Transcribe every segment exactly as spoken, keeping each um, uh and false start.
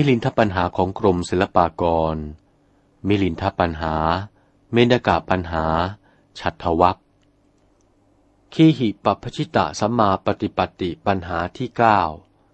มิลินทปัญหาของกรมศิลปากรมิลินทปัญหาเมนกะปัญหาฉัตถวรรคคีหิปัพพชิตะสัมมาปฏิปัตติปัญหาที่เก้า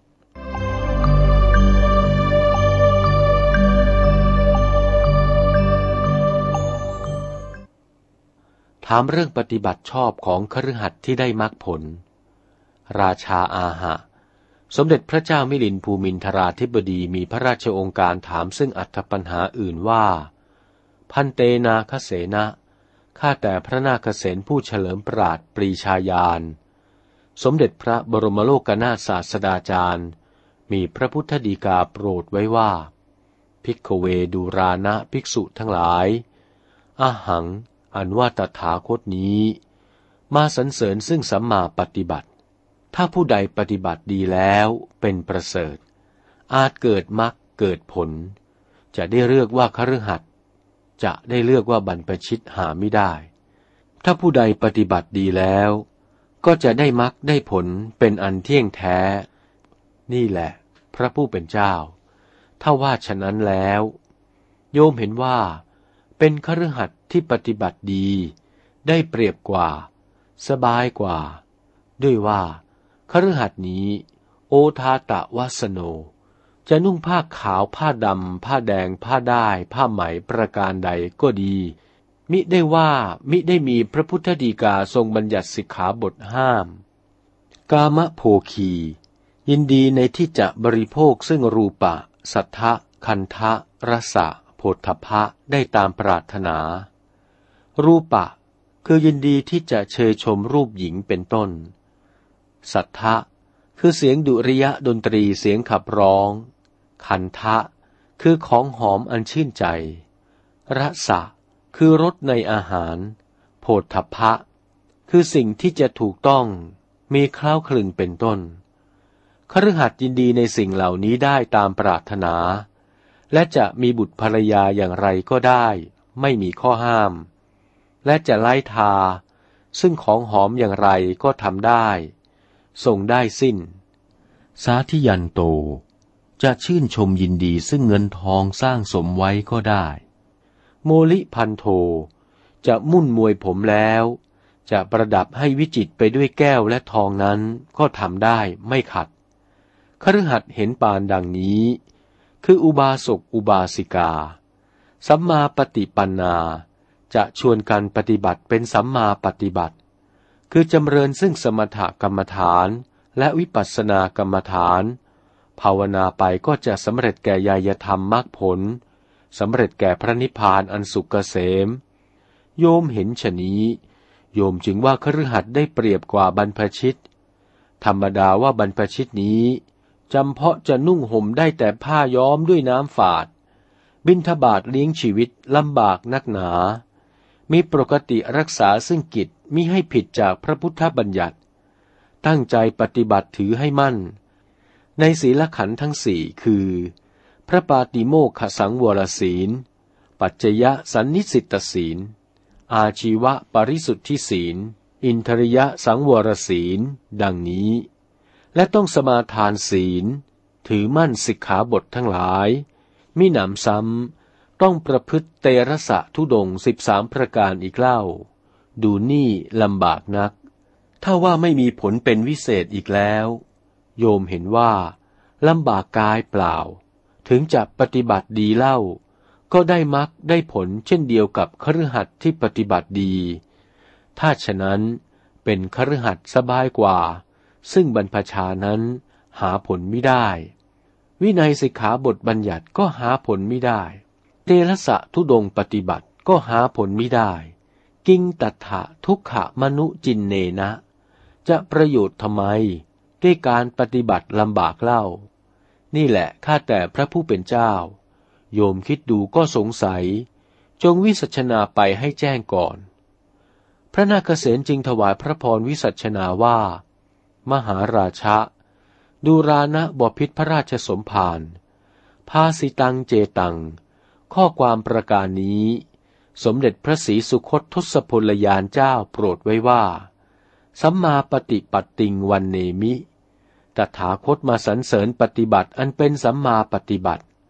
ถามเรื่องปฏิบัติชอบของคฤหัสถ์ที่ได้มรรคผลราชาอาหะสมเด็จพระเจ้ามิลินภูมินทราธิบดีมีพระราชโองการถามซึ่งอัตถปัญหาอื่นว่าพันเตนาคเสนะข้าแต่พระนาคเสนผู้เฉลิมปราดปรีชาญาณสมเด็จพระบรมโลกนาถศาสดาจารย์มีพระพุทธฎีกาโปรดไว้ว่าภิกขเวดูรานะภิกษุทั้งหลายอาหังอันว่าตถาคตนี้มาสรรเสริญซึ่งสัมมาปฏิบัติถ้าผู้ใดปฏิบัติดีแล้วเป็นประเสริฐอาจเกิดมรรคเกิดผลจะได้เรียกว่าคฤหัสถ์จะได้เรียกว่าบรรพชิตหาไม่ได้ถ้าผู้ใดปฏิบัติดีแล้วก็จะได้มรรคได้ผลเป็นอันเที่ยงแท้นี่แหละพระผู้เป็นเจ้าถ้าว่าฉะนั้นแล้วโยมเห็นว่าเป็นคฤหัสถ์ที่ปฏิบัติดีได้เปรียบกว่าสบายกว่าด้วยว่าคฤหัสถ์นี้โอทาตะวัสโนจะนุ่งผ้าขาวผ้าดำผ้าแดงผ้าด้ายผ้าไหมประการใดก็ดีมิได้ว่ามิได้มีพระพุทธฎีกาทรงบัญญัติสิกขาบทห้ามกามโภคียินดีในที่จะบริโภคซึ่งรูปะสัทธะคันทะรสะโผฏฐัพพะได้ตามปรารถนารูปะคือยินดีที่จะเชยชมรูปหญิงเป็นต้นสัทธะคือเสียงดุริยดนตรีเสียงขับร้องคันทะคือของหอมอันชื่นใจรสะคือรสในอาหารโผฏฐัพพะคือสิ่งที่จะถูกต้องมีเคล้าคลึงเป็นต้นคฤหัสถ์ยินดีในสิ่งเหล่านี้ได้ตามปรารถนาและจะมีบุตรภรรยาอย่างไรก็ได้ไม่มีข้อห้ามและจะไล่ทาซึ่งของหอมอย่างไรก็ทำได้ทรงได้สิ้นสาธิยันโตจะชื่นชมยินดีซึ่งเงินทองสร้างสมไว้ก็ได้โมลิพันโทจะมุ่นมวยผมแล้วจะประดับให้วิจิตรไปด้วยแก้วและทองนั้นก็ทำได้ไม่ขัดคฤหัสถ์เห็นปานดังนี้คืออุบาสกอุบาสิกาสัมมาปฏิปันนาจะชวนกันปฏิบัติเป็นสัมมาปฏิบัติคือจำเริญซึ่งสมถกรรมฐานและวิปัสสนากรรมฐานภาวนาไปก็จะสำเร็จแก่ญาณธรรมมรรคผลสำเร็จแก่พระนิพพานอันสุขเกษมโยมเห็นฉะนี้โยมจึงว่าคฤหัสถ์ได้เปรียบกว่าบรรพชิตธรรมดาว่าบรรพชิตนี้จำเพาะจะนุ่งห่มได้แต่ผ้าย้อมด้วยน้ำฝาดบิณฑบาตเลี้ยงชีวิตลำบากนักหนามีปกติรักษาซึ่งกิจมิให้ผิดจากพระพุทธบัญญัติตั้งใจปฏิบัติถือให้มั่นในศีลขันธ์ทั้งสี่คือพระปาติโมกขสังวรศีลปัจจยสันนิสิตศีลอาชีวปริสุทธิศีลอินทริยสังวรศีลดังนี้และต้องสมาทานศีลถือมั่นสิกขาบททั้งหลายมิหนำซ้ำต้องประพฤติเตระสะธุดงค์สิบสามประการอีกเล่าดูนี่ลำบากนักถ้าว่าไม่มีผลเป็นวิเศษอีกแล้วโยมเห็นว่าลำบากกายเปล่าถึงจะปฏิบัติดีเล่าก็ได้มรรคได้ผลเช่นเดียวกับคฤหัสถ์ที่ปฏิบัติดีถ้าฉะนั้นเป็นคฤหัสถ์สบายกว่าซึ่งบรรพชานั้นหาผลไม่ได้วินัยสิกขาบทบัญญัติก็หาผลไม่ได้เตระสะธุดงค์ปฏิบัติก็หาผลไม่ได้กิงตัฏฐะทุกขมนุจินเนนะจะประโยชน์ทำไมด้วยการปฏิบัติลำบากเล่านี่แหละข้าแต่พระผู้เป็นเจ้าโยมคิดดูก็สงสัยจงวิสัชนาไปให้แจ้งก่อนพระนาคเษนจึงถวายพระพรวิสัชนาว่ามหาราชะดูรานะบพิตรพระราชสมภารภาสิตังเจตังข้อความประการนี้สมเด็จพระศรีสุคตทศพลยานเจ้าโปรดไว้ว่าสัมมาปฏิปัตติงวันเนมิตถาคตมาสรรเสริญปฏิบัติอันเป็นสัมมาปฏิบัติ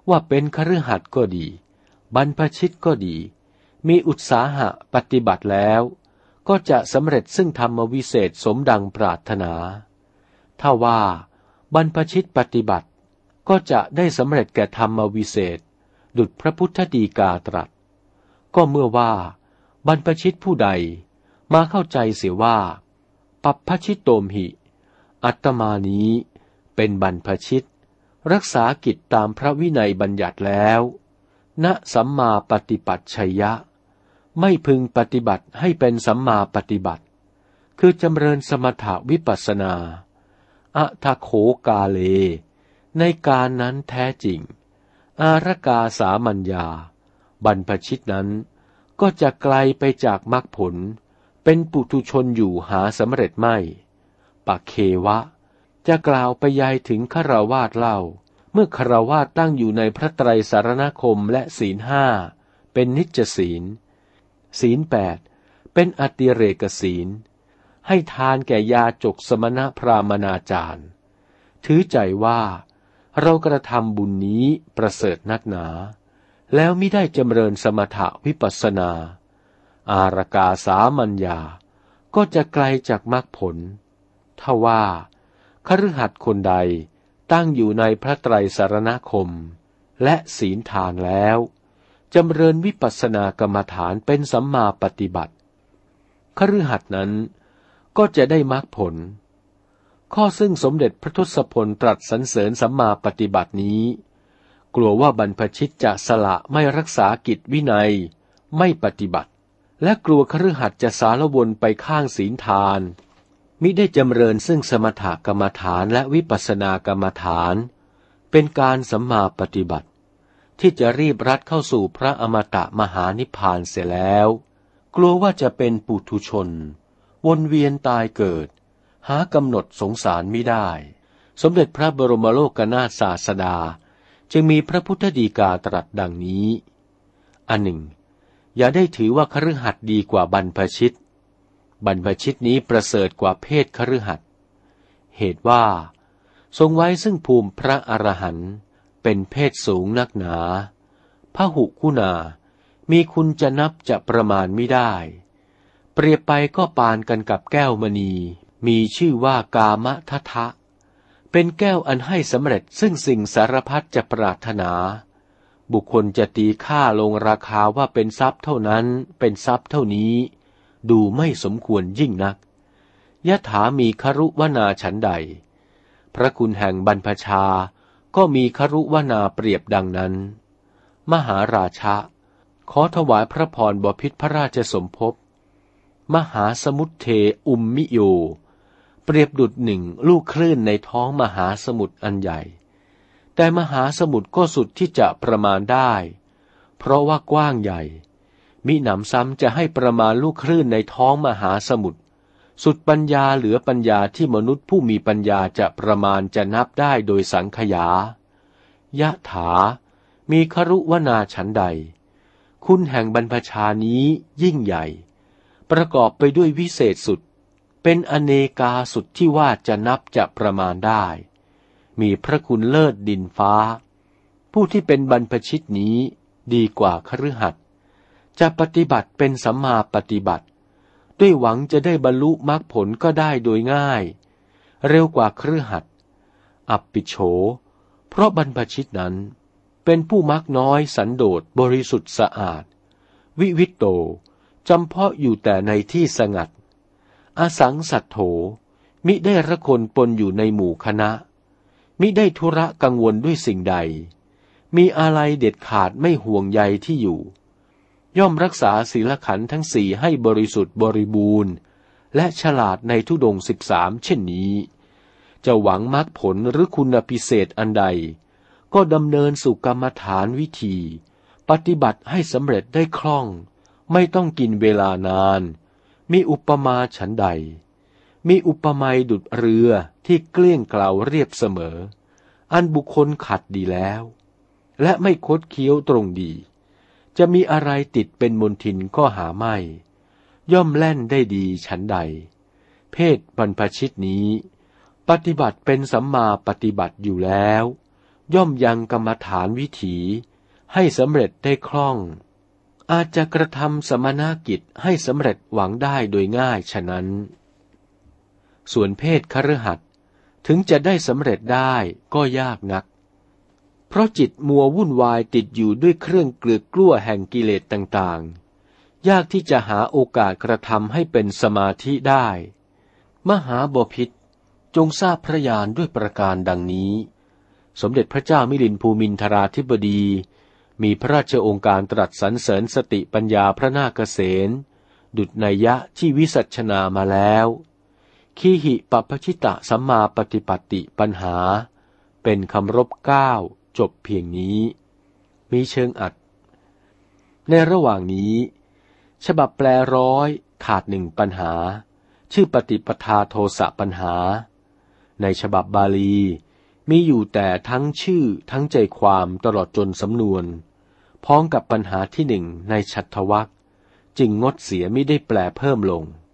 ว่าเป็นคฤหัสถ์ก็ดีบรรพชิตก็ดีมีอุตสาหะปฏิบัติแล้วก็จะสำเร็จซึ่งธรรมวิเศษสมดังปรารถนาถ้าว่าบรรพชิตปฏิบัติก็จะได้สำเร็จแก่ธรรมวิเศษดุจพระพุทธฎีกาตรัสก็เมื่อว่าบรรพชิตผู้ใดมาเข้าใจเสียว่าปัปพชิตโตมหิอัตมานี้เป็นบรรพชิตรักษากิจตามพระวินัยบัญญัติแล้วณสัมมาปฏิปัติชัยยะไม่พึงปฏิบัติให้เป็นสัมมาปฏิบัติคือจำเริญสมถะวิปัสสนาอะทะโขกาเลในการนั้นแท้จริงอารกาสามัญญาบรรพชิตนั้นก็จะไกลไปจากมรรคผลเป็นปุถุชนอยู่หาสำเร็จไม่ปะเควะจะกล่าวไปยายถึงฆราวาสเล่าเมื่อฆราวาสตั้งอยู่ในพระไตรสรณคมและศีลห้าเป็นนิจจศีลศีลแปดเป็นอติเรกศีลให้ทานแก่ยาจกสมณพราหมณาจารย์ถือใจว่าเรากระทำบุญนี้ประเสริฐนักหนาแล้วมิได้จำเริญสมถะวิปัสสนาอารกาสามัญญาก็จะไกลจากมรรคผลถ้าว่าคฤหัสถ์คนใดตั้งอยู่ในพระไตรสรณคมและศีลทานแล้วจำเริญวิปัสสนากรรมฐานเป็นสัมมาปฏิบัติคฤหัสถ์นั้นก็จะได้มรรคผลข้อซึ่งสมเด็จพระทศพลตรัสสรรเสริญสัมมาปฏิบัตินี้กลัวว่าบรรพชิตจะสละไม่รักษากิจวินัยไม่ปฏิบัติและกลัวคฤหัสถ์จะสารวนไปข้างศีลทานมิได้จำเริญซึ่งสมถกรรมฐานและวิปัสสนากรรมฐานเป็นการสัมมาปฏิบัติที่จะรีบรัดเข้าสู่พระอมตะมหานิพพานเสียแล้วกลัวว่าจะเป็นปุถุชนวนเวียนตายเกิดหากำหนดสงสารมิได้สมเด็จพระบรมโลกนาถศาสดาจึงมีพระพุทธฎีกาตรัสดังนี้อันหนึ่งอย่าได้ถือว่าคฤหัสถ์ดีกว่าบรรพชิตบรรพชิตนี้ประเสริฐกว่าเพศคฤหัสถ์เหตุว่าทรงไว้ซึ่งภูมิพระอรหันต์เป็นเพศสูงนักหนาพหุคุณามีคุณจะนับจะประมาณไม่ได้เปรียบไปก็ปานกันกับแก้วมณีมีชื่อว่ากามทัทธะเป็นแก้วอันให้สำเร็จซึ่งสิ่งสารพัดจะปรารถนาบุคคลจะตีค่าลงราคาว่าเป็นทรัพย์เท่านั้นเป็นทรัพย์เท่านี้ดูไม่สมควรยิ่งนักยถามีครุวนาฉันใดพระคุณแห่งบรรพชาก็มีครุวนาเปรียบดังนั้นมหาราชะขอถวายพระพรบพิตรพระราชสมภพมหาสมุทเทอุมมิโยเปรียบดุจหนึ่งลูกคลื่นในท้องมหาสมุทรอันใหญ่แต่มหาสมุทรก็สุดที่จะประมาณได้เพราะว่ากว้างใหญ่มิหนำซ้ำจะให้ประมาณลูกคลื่นในท้องมหาสมุทรสุดปัญญาเหลือปัญญาที่มนุษย์ผู้มีปัญญาจะประมาณจะนับได้โดยสังขยายะถามีครุวนาฉันใดคุณแห่งบรรพชานี้ยิ่งใหญ่ประกอบไปด้วยวิเศษสุดเป็นอเนกาสุดที่ว่าจะนับจะประมาณได้มีพระคุณเลิศดินฟ้าผู้ที่เป็นบรรพชิตนี้ดีกว่าคฤหัสถ์จะปฏิบัติเป็นสัมมาปฏิบัติด้วยหวังจะได้บรรลุมรรคผลก็ได้โดยง่ายเร็วกว่าคฤหัสถ์อัปปิโฉเพราะบรรพชิตนั้นเป็นผู้มักน้อยสันโดษบริสุทธิ์สะอาดวิวิตโตจำเพาะอยู่แต่ในที่สงัดอสังสัทโธมิได้ระคนปนอยู่ในหมู่คณะมิได้ธุระกังวลด้วยสิ่งใดมีอะไรเด็ดขาดไม่ห่วงใยที่อยู่ย่อมรักษาศีลขันธ์ทั้งสี่ให้บริสุทธิ์บริบูรณ์และฉลาดในธุดงค์สิบสามเช่นนี้จะหวังมรรคผลหรือคุณพิเศษอันใดก็ดำเนินสู่กรรมฐานวิธีปฏิบัติให้สำเร็จได้คล่องไม่ต้องกินเวลานานมีอุปมาฉันใดมีอุปไมยดุจเรือที่เกลี้ยงเกลาเรียบเสมออันบุคคลขัดดีแล้วและไม่คดเคี้ยวตรงดีจะมีอะไรติดเป็นมลทินก็หาไม่ย่อมแล่นได้ดีฉันใดเพศบรรพชิตนี้ปฏิบัติเป็นสัมมาปฏิบัติอยู่แล้วย่อมยังกรรมฐานวิถีให้สำเร็จได้คล่องอาจจะกระทำสมณกิจให้สำเร็จหวังได้โดยง่ายฉะนั้นส่วนเพศคฤหัสถ์ถึงจะได้สำเร็จได้ก็ยากนักเพราะจิตมัววุ่นวายติดอยู่ด้วยเครื่องเกลือกกลั้วแห่งกิเลสต่างๆยากที่จะหาโอกาสกระทำให้เป็นสมาธิได้มหาบพิตรจงทราบพระญาณด้วยประการดังนี้สมเด็จพระเจ้ามิลินภูมินทราธิบดีมีพระราชโองการตรัสสรรเสริญสติปัญญาพระนาคเสนดุจนัยยะที่วิสัชนามาแล้วขีหิปัปชิตะสัมมาปฏิปัติปัญหาเป็นคำรบเก้าจบเพียงนี้มีเชิงอัดในระหว่างนี้ฉบับแปลร้อยขาดหนึ่งปัญหาชื่อปฏิปทาโทสะปัญหาในฉบับบาลีมีอยู่แต่ทั้งชื่อทั้งใจความตลอดจนสำนวนพ้องกับปัญหาที่หนึ่งในฉัตรวรรคจึงงดเสียมิได้แปลเพิ่มลง